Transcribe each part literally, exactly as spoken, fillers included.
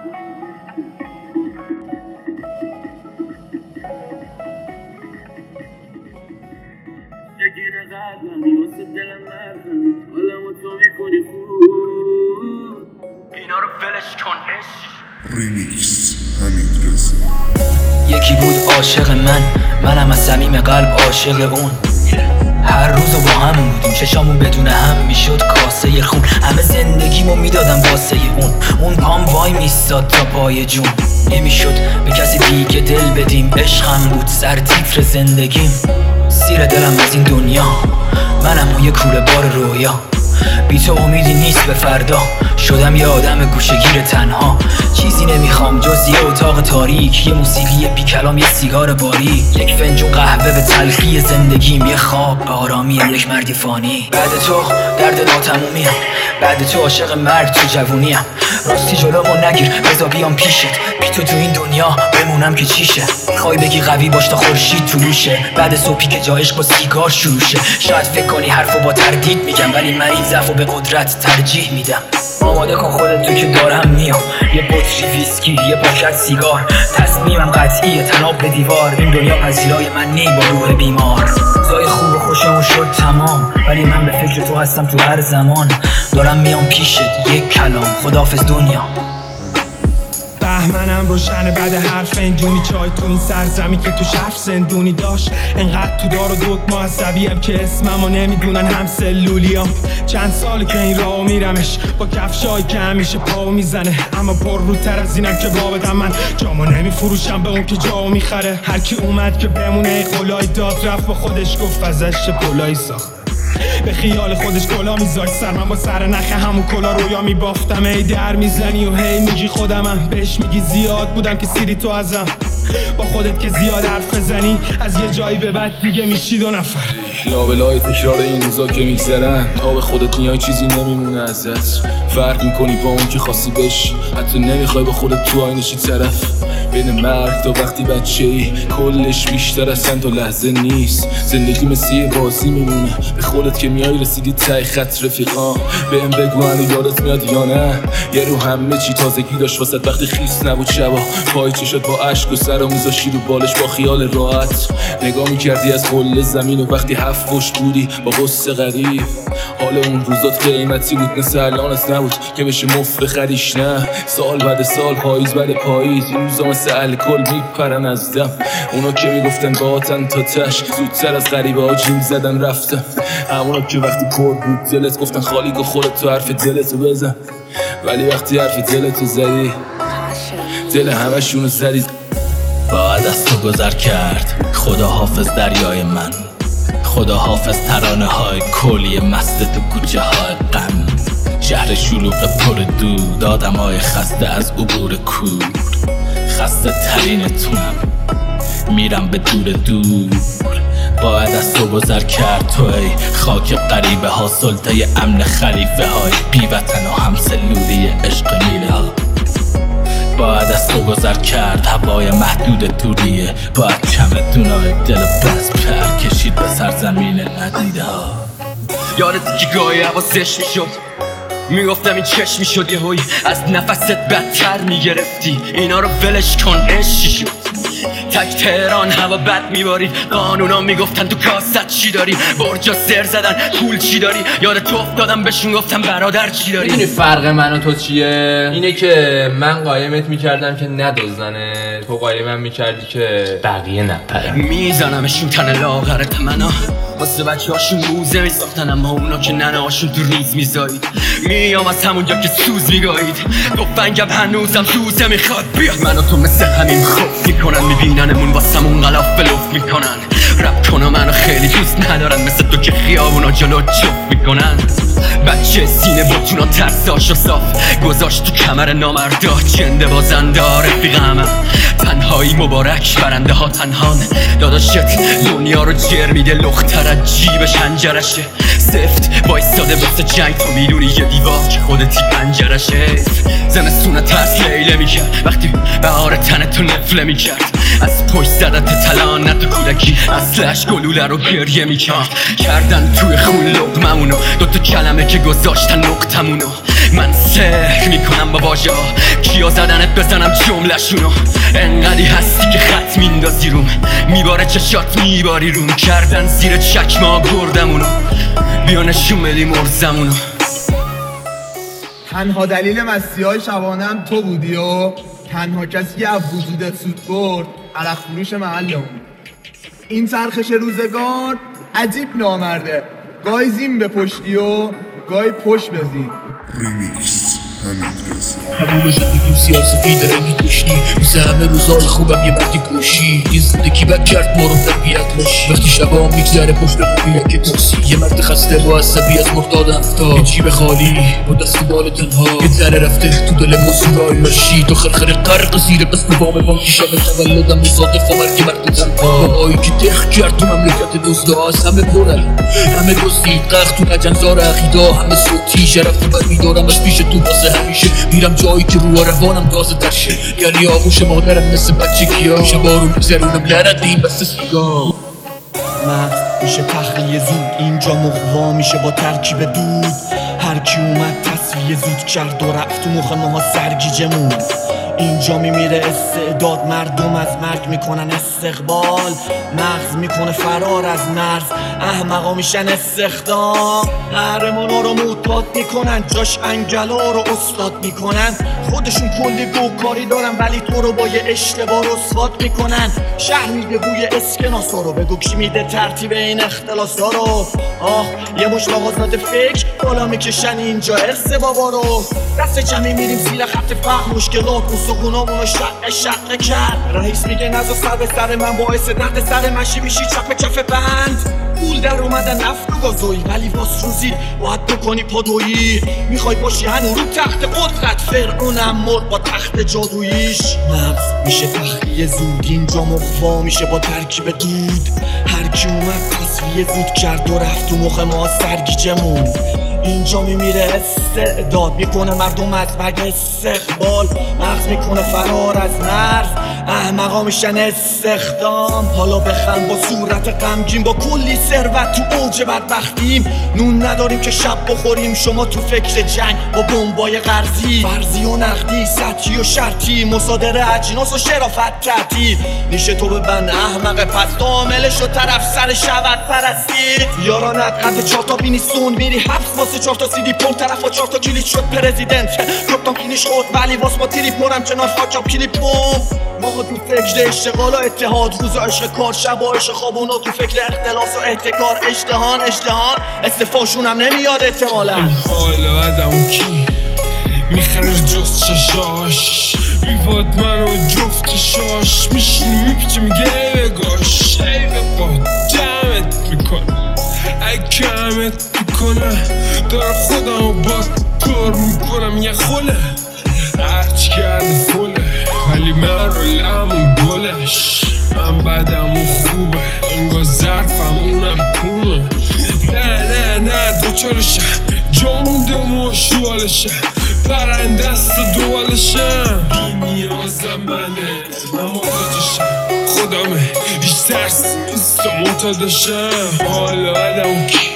یکی نقدم واسه دلم مردم حالمو تو میکنی خوب اینا رو ولش کن عشق. ریمیکس حمید رضا. یکی بود عاشق من، منم از صمیم قلب عاشق اون. هر روزو با هم بودیم، چشامون بدون هم میشد کاسه خون. همه زندگیمو میدادم واسه اون. اون پام وای میستاد تا پای جون. نمیشد به کسی دیگه دل بدیم، عشقم بود سر تیتر زندگیم. سیر دلم از این دنیا، منم و یه کوره بار رویا. بی تو امیدی نیست به فردا، شدم یه آدم گوشه‌گیر تنها. چیزی نمیخوام جز یه اتاق تاریک، یه موسیقی بی کلام، یه سیگار باریک، یک فنجون قهوه به تلخی زندگیم، یه خواب به آرامی یک مردی فانی. بعد تو درد ناتمومیم، بعد تو عاشق مرگ تو جوونیم. راستی جلومو نگیر بذار بیام پیشت، بی تو تو این دنیا بمونم که چیشه. میخوای بگی قوی باش تا خورشید طلوعشه، بعد صبحی که جا عشق با سیگار شروع شه. شاید فکر کنی حرفو با تردید میگم، ولی من این ضعفو به قدرت ترجیح میدم. آماده کن خودت تو که دارم میام، یه بطری ویسکی، یه پاکت سیگار. تصمیمم قطعیه تناب به دیوار، این دنیا پذیرای من نی با روح بیمار. زای خوب و خوشمون شد تمام، ولی من به فکر تو هستم تو هر زمان. دارم میام پیشت یک کلام، خداحافظ دنیا. بهمنم روشنه بعد هر فنجونی چای تو این سرزمین که تو شهر زندونی داشت. انقدر تو دار و دوت معصبیم که اسممو نمیدونن هم سلولیام. چند سالی که این راهو میرمش با کفشایی که همیشه پاو میزنه، اما پر روتر از اینم که بابدم. من جامو نمیفروشم به اون که جاو میخره. هر کی اومد که بمونه قولای داد رفت، با خودش گفت ازش پولایی ساخت. به خیال خودش کلا میذاری سر، من با سر نخ همون کلا رویا میبافتم. ای در میزنی و هی میگی خودمم، بهش میگی زیاد بودم که سیری تو ازم. با خودت که زیاد حرف بزنی از یه جایی به بعد دیگه میشی دو نفر. لابلای تکرار این روزا که میگذرن، تا به خودت میای چیزی نمیمونه ازت. فرق میکنی با اون که خاصی بشی، حتی نمیخوای با خودت تو آینشی طرف. بین مرگ تا وقتی بچه ای کلش بیشتر از چند تا لحظه نیست. زندگی مثل یه بازی میمونه، به خودت که میای رسیدی تای خط رفیقا. بهم بگو هنو یادت میاد یا نه، یه رو همه چی تازگی داشت واسه وقتی خیس نبود شبا. پای چشات با عشق و سر و میذاشی رو بالش با خیال راحت. نگاه میکردی از کل زمین و وقتی هفت پشت بودی با قصه غریب. حال اون روزات قیمتی بود مثل الانت نبود که بشه مفت بخریش. نه سال بعد سال، پاییز بعد پاییز، این روزا مثل الکل میپرن از دم. اونا که میگفتن باهاتن تا تش، زودتر از غریبه ها جیم زدن رفتن. همونا که وقتی پر بود دلت گفتن خالی گو خودت تو حرف دلتو بزن، ولی وقتی حرف دلتو زدی دل همشونو زدی. باید از تو گذر کرد، خدا حافظ دریای من. خدا حافظ ترانه های کلی مست تو کوچه های غم. شهر شلوغ پر دود، آدم های خسته از عبور کور. خسته ترینتونم، میرم به دور دور. باید از تو گذر کرد تو ای خاک غریبه ها، سلطه امن خلیفه های بی وطن و همسلولی عشق میله ها. باید از تو گذر کرد هوای محدود دوریه، باید چمدونای دل بس پر کشید به سرزمین ندیده ها. یادت که گاهی حواسش میشد، میگفتم این چشم میشد یه هوی از نفست بدتر میگرفتی. اینا رو ولش کن عشقی شد. تک تهران هوا بد میبارید، قانونا میگفتن تو کاست چی داری. برجا سر زدن پول چی داری، یاد تو افتادم بهشون گفتم برادر چی داری. میدونی فرق من و تو چیه؟ اینه که من قایمت میکردم که ندزدنه، تو قایمم میکردی که بقیه نپرن. میزنمشون تن لاغر تمنا، واسه بچه هاشون موزه میساختن، اما اونا که ننه هاشون تو ریز میزایید. میام از همونجا که سوز میگایید، تفنگم هنوزم سوزه میخواد بیاد. من و تو مثل همین خوف میکنن، میبیننمون واسمون غلاف بلوف میکنن. رپ کنم منو خیلی دوست ندارن، مثل تو که خیابونا جلو چوب میکنن. بچه سینه بطونا ترساشو صاف گذاشت تو کمر نامردا، چنده بازنده رفیقم. تنهایی مبارک برنده ها تنهان، داداشت دنیا رو جر میده لختر از جیب شنجرشه. سفت بایستاده واسه جنگ، تو میدونی یه دیوار که خودتی پنجرشه. زمستونه ترس لیله میکرد وقتی بهار تن تو نفله میکرد. از پشت زدت تلانت کودکی اصلش گلوله رو گریه میکرد کردن توی خون لقممونو دوتا کلمه که گذاشتن نقطمونو من سحر میکنم با واژه ها کیا زدنت بزنم جمله‌شونو انقدی هستی که خط میندازی روم میباره چشات میباری روم کردن زیر چکمه گردمونو بیا نشون بدی مرزمونو تنها دلیل مسیحای شبانم تو بودی و تنها کسی که از وجودت سود برد عرق فروش محلمون. این چرخش روزگار عجیب نامرده، گاهی زین به پشتی و گاهی پشت بزین. ریمیکس حمید رضا. همون زندگیم سیاسفید رنگی داشتی مثل همه روزای خوبم یه مردی کشی این زندگی بد کرد ما رو تربیت باشی وقتی شبا میگذره پشت موبیل که تاکسی یه مرد خسته با عصبی از مرداد افتاد یه جیب خالی با دست بال تنها یه ذره رفته تو دل موسیقای لاشی تو خرخر قرق زیر بس به وام بانکی شب تولدم مصادف و مرگ مرد تنها بابایی که تخ کرد تو مملکت دوستا از همه پرن همه دوستی قخ تو نجنزار عقیدا همه صوتی شرف تو برمیدارم از پیش تو واسه همیشه میرم جایی که رو روانم تازه ترشه یعنی آغوش مادرم مثل بچگی ها شبا رو میگذرونم لردیم بس سیگار مغز میشه تخلیه زود اینجا مقوا میشه با ترکیب دود هر کی اومد تصفیه زود کرد و رفت تو مخ ماها سرگیجمون اینجا میمیره استعداد مردم از مرگ میکنن استقبال مغز میکنه فرار از مرز احمقا میشن استخدام قهرمانا رو معتاد میکنن جاش انگلا رو استاد میکنن خودشون کلی گوکاری دارن ولی تو رو با یه اشتباه رسوات میکنن شهر میده بوی اسکناسا رو بگو کی میده ترتیب این اختلاسا رو آه یه مش مغازات فکر بالا میکشن اینجا ارث بابا رو دست جمعی میریم زیر خط فقر مشکلات سکونامونو شق شق کرد رئیس میگه نزا سر به سر من باعث درد سر منشی میشی چپ چپ بند پول در اومدن نفت و گازویی ولی واس روزی باید بکنی پادویی میخوای باشی هنو رو تخت قدرت فرعونم مرد با تخت جادوییش مغز میشه تخلیه زود اینجا مقوا میشه با ترکیب دود هر کی اومد تصفیه زود کرد و رفت تو مخ ما سرگیجمون اینجا میمیره استعداد میکنه مردم از مرگ استقبال مغز میکنه فرار از مرز احمقا میشن استخدام حالا بخند با صورت غمگین با کلی ثروت تو اوج بدبختیم نون نداریم که شب بخوریم شما تو فکر جنگ با بمبای قرضی فرضی و نقدی سطحی و شرطی مصادره اجناس و شرافت تعطیل نیشه تو ببند احمق پس عاملش و طرف سر شود پرستی یارانت قد چهار تا بینیستون میری حبس واسه چهار تا سیدی پون طرف و چهار تا کلیت شد پرزیدنت کپتان کینیش خود ولی واس با تیری پرم کنار خاکم کلیپ بوم ما تو فکر اشتغال و اتحاد روز عشق کار شب و عشق خوابون و تو فکر اختلاس و احتکار اشتهان اشتهان استفاشون هم نمیاد احتمالا حالا ادمو کی میخره جست چشاش بیفاد منو جفت چشاش میشینی میپیچه میگه بگاش ای بپا جمعت میکنم ای کمت میکنم دار خودمو باز کار میکنم یه خوله هرچی کرده فله ولی من رو لمون گلش من بدم و خوبه انگاه ظرفم اونم پونه نه نه نه دوچارشم جا مونده مشوالشم برنده است دوالشم بی نیازم منه من محتاجشم خودمه هیچ ترس نیست و معتادشم حالا آدم کی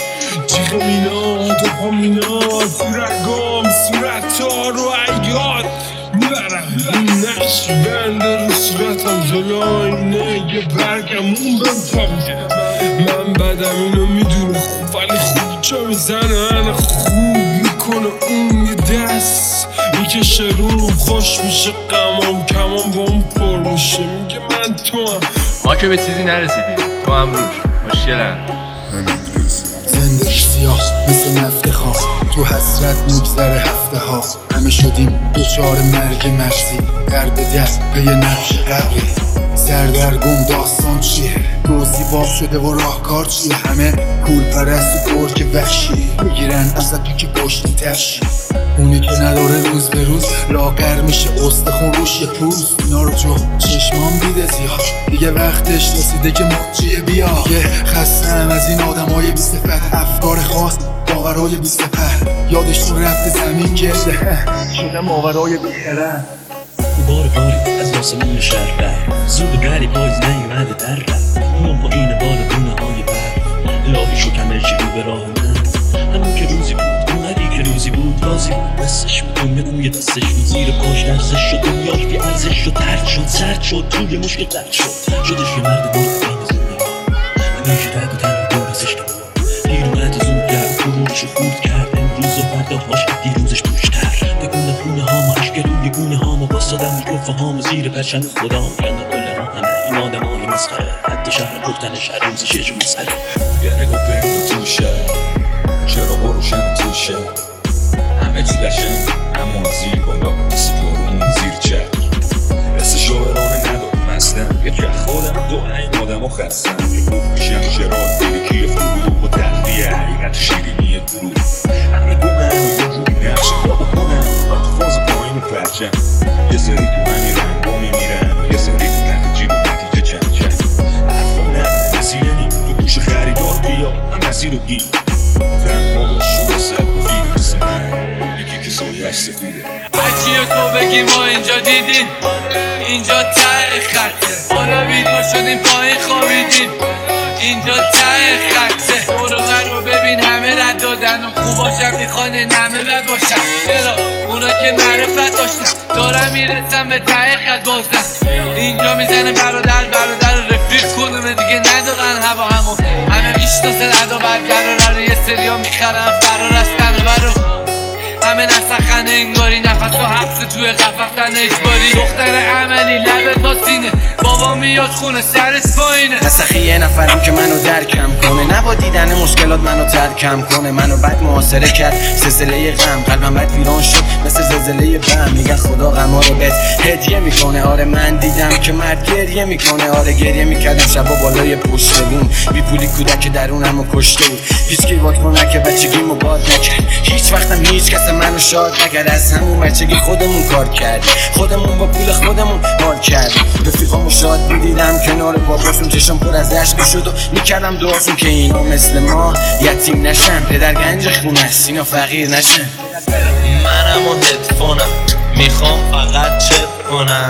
جیغ میناد و پا میناد رگام صورت ها رو عیاد میبرم این نقش بنده رو صورتم جلو آینه یه برگم اون بهم تابیده من بدم اینو میدونه خوب ولی خوب چه میزنه خوب میکنه اون یه دست میکشه رو خوش میشه قمام کمام با اون پر میشه میگه من تو هم ما که به چیزی نرسیدیم تو هم روش مشکلم حمید رضا. زندگی سیاه مثل نفت خاص تو حسرت میگذره هفته ها همه شدیم دوچار مرگ مرزی در به دست به یه نقش قبلی سردرگم داستان چیه روزی باب شده و راهکار چیه همه پول پرست و گرگ وحشی میگیرن ازت تو که پشتی ترشی اونی که نداره روز به روز لاغر میشه استخون روش یه پوز اینا رو جو چشمام دیده زیاد دیگه وقتش رسیده که مخجیه بیا دیگه خستم از این آدم های بی صفت افکار خاص باورای بی سپر یادشون رفته زمین گرده شده ماورای بی خرد بار باری از آسمون شهر بر زود گری پاییز نیومده در رفت میام پایین بال بونه های بر الهی شکمه که رو به راه من همون که روزی بود اومدی که روزی بود رازی بود دستش بود اون بوی دستش بود زیر پاش لرزش شد دنیاش بی ارزش شد ترد شد سرد شد توی مشکل درد شد شدش یه مرد بود بین زنده همیشه تک و تنها دور ازش دارم پیرومت زود کرد فروش خورد کرد امروز و فرداهاش دیروزش پوشتر به گونه خونه هامو عشق روی گونه هامو باستادم میکروفه هامو زیر پرچم خدا میگن کل ها همه این آدم های مسخره حد شهر گفتنش هر روزش یه جو مسخره یه نگاه بریم تو شهر چرا بروشن تو شهر همه چی قشنگ اما زیر بالا مثل بارون زیر چرک مثل شاعرانه ندارم اصلا یه که خودم دو این آدم ها خستم یه گفت میشم شراد دیرکی فروغ و تخلیه حقیقت شیرینی دروغ همه گونه همه یه جوری نقش بابا کنم تو فاز پایین و پرچم یه سری تو همین رنگ با میمیرن یه سری تو تحت جیب و نتیجه چند چند حرفا نه نسیرنی تو گوش خریدار بیا هم نسیر و گیر تنها با شو سر و فیل مثل من یکی که سایش سفیده هرچی تو بگی ما اینجا دیدیم اینجا ته خطه بالا بیدار شدیم پایین خوابیدیم اینجا ته خطه برو رو ببین همه رد دادن و خوب باشم میخوان نمه بد باشم چرا اونا که معرفت داشتن دارم میرسم به ته خط بازن اینجا میزنه برادر برادر رو رفیق کنه دیگه ندارن هوا همو همه میشناسه رد و برگر رو یه سری ها میخرن فرار از تنه برو همه نسخن انگاری نفس و حبس توی قففتن اجباری دختر عملی لبه تا سینه بابا میاد خونه سرش پایینه نسخی یه نفرم که منو درکم کنه نبا دیدن مشکلات منو ترکم کنه منو بد محاصره کرد سلسله غم قلبم بد ویران شد مثل زلزله بم میگن خدا غما رو بهت هدیه میکنه آره من دیدم که مرد گریه میکنه آره گریه میکردم شبا بالای پشت بوم بی پولی کودک درونمو کشته بود هیچ کی واکنه که بچگیمو باد نکرد هیچ وقتم هیچ کس منو شاد نکرد از همون بچگی خودمون کار کرد خودمون با پول خودمون مال کرد رفیقامو شاد میدیدم کنار باباشون چشم پر از اشک شد و میکردم دعاشون که اینا مثل ما یتیم نشن پدر گنج خونه است اینا فقیر نشن منم و هدفونم میخوام فقط چپ کنم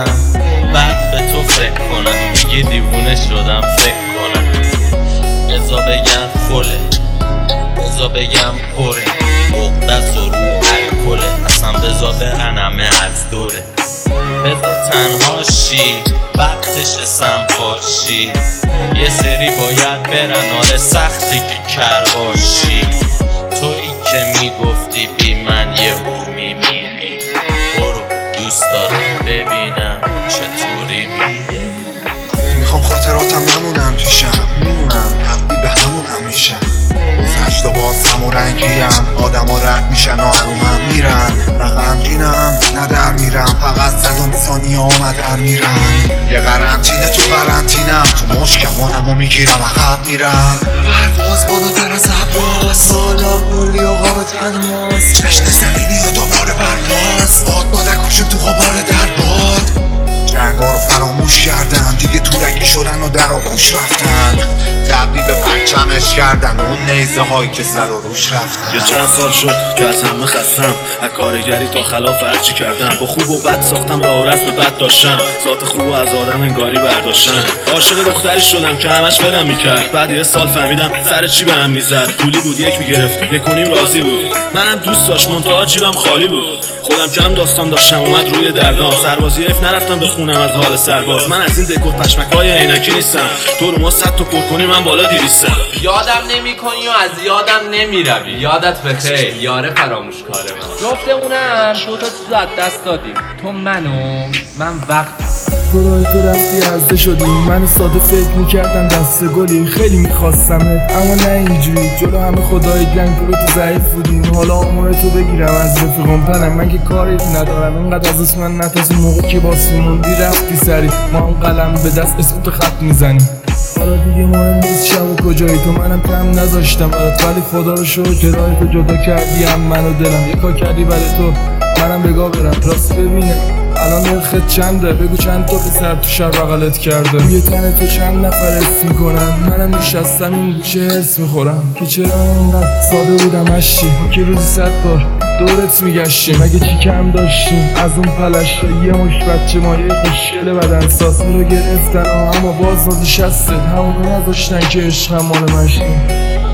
بعد به تو فکر کنم میگی دیوونه شدم فکر کنم بزا بگم خله بزا بگم پره بغدست و رو الکله اصلا بزا برنمه از دوره بزا تنها شی وقتش اسم باشی یه سری باید برن آره سختی که کر باشی تویی که میگفتی بی من یه رو میمیری برو دوست دارم ببینم چطوری میگه میخوام خاطراتم نمونم پیشم میمونم حقی به همون همیشه گذشت و بازم و رنگیم آدم ها رد میشن و هم میرن رقمگینم ندر میرم فقط صدام ثانیه آمدر میرم یه قرنطینه تو قرنطینم تو مشکمانم و میگیرم عقب میرم پرواز بالاتر از عباس بالا بولی و غاب تنماس جشن زمینی و دوباره پرواز باد بادک کشم تو غبار در باد جنگا رو فراموش کردن دیگه تو رنگی شدن و در آغوش رفتن تبدیل به پرچمش کردن اون نیزه هایی که سر و روش رفتن یه چند سال شد که از همه خستم از کارگری تا خلاف هرچی کردم با خوب و بد ساختم راه و رسم بد داشتم ذات خوب و از آدم انگاری برداشتم عاشق دختری شدم که همش فلم میکرد بعد یه سال فهمیدم سر چی به هم میزد پولی بود یک میگرفت یک کنیم راضی بود منم دوست داشت منتها جیبم خالی بود خودم کم داستان داشتم اومد روی دردام سربازی اف نرفتم بخونم از حال سرباز من از این دکور پشمکای عینکی نیستم تو رو ما صد تا پر کنی من بالا دیویستم یادم نمی کنی و از یادم نمی روی یادت بخیر یاره فراموش کاره من جفتمونم دو تا چیز از دست دادیم تو منو من وقت خدای تو رفتی عزده شدیم من ساده فکر میکردم دست گلی خیلی میخواستمت اما نه اینجوری جلو همه خدای گنگ رو تو ضعیف بودیم حالا آمار تو بگیرم از رفیقم تنم من که کاری ندارم اینقدر از اسم من نتاز موقع که باسی موندی رفتی سری ما هم قلم به دست اسم تو خط میزنیم حالا دیگه مهم نیست شب و کجایی تو منم کم نذاشتم برات ولی خدا رو شکر که راه تو جدا کردی هم منو دلم یه کار کردی برای تو منم بگاه برم راست ببینم الان نرخت چنده بگو چند تا پسر تو شهر بغلت کرده یه تن تو چند نفر حس میکنم منم نشستم این گوشه حس میخورم که چرا اینقدر ساده بودم اشی که روزی صد بار دورت میگشتیم اگه چی کم داشتیم از اون پلشتا یه مش بچه مایه خوشگل بدن ساز رو گرفتن اما باز نازش هستت همونو نذاشتن که عشق هم مال مشتیم